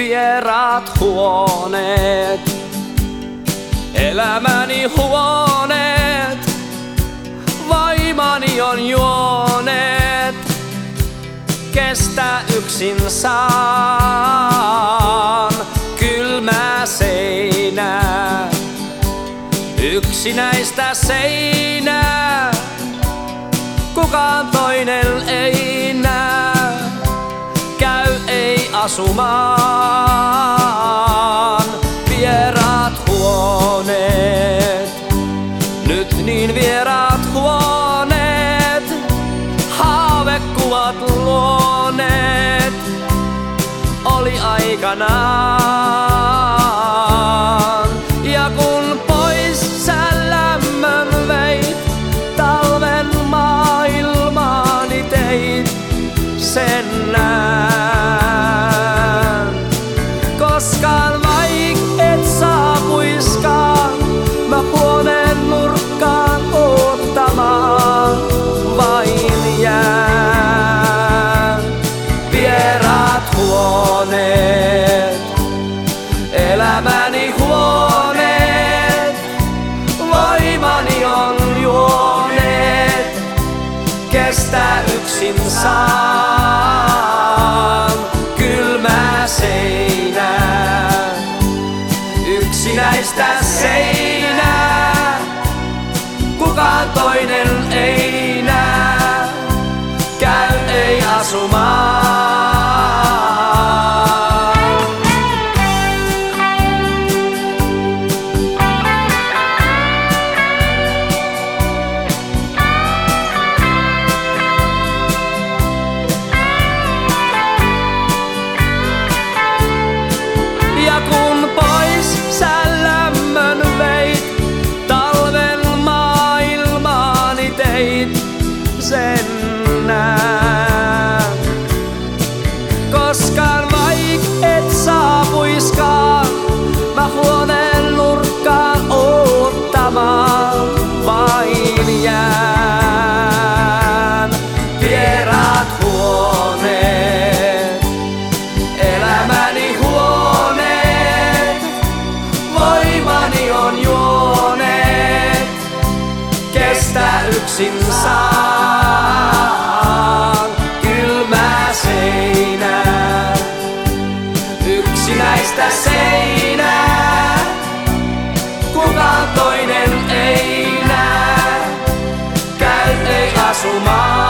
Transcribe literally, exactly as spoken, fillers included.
vieraat huoneet, elämäni huoneet, vaimani on juoneet, kestä yksin saan kylmää seinää, yksinäistä seinää, kukaan toinen ei näe, käy ei asumaan. Vieraat huoneet, nyt niin vieraat huoneet, haavekuvat luoneet, oli aikanaan. Ja kun pois sä lämmön veit, talven maailmaani teit, sen näen. Koskaan vaik et saapuiskaan, mä huoneen nurkkaan oottamaan vain jään. Vieraat huoneet, elämäni huoneet, voimani on juoneet, kestä yksin saan kylmää seinää, yksinäistä seinää, kukaan toinen ei näe, käy ei asumaan. Ja kun pois sä lämmön veit, talven maailmaani teit, sen näen. Koskaan vaik et saapuiskaan, mä huoneen nurkkaan oottamaan vain jään. Vieraat huoneet, elämäni huoneet, voimani on juoneet, kestä yksin saan kylmää seinää, yksinäistä seinää, kukaan toinen ei näe, käy ei asumaan.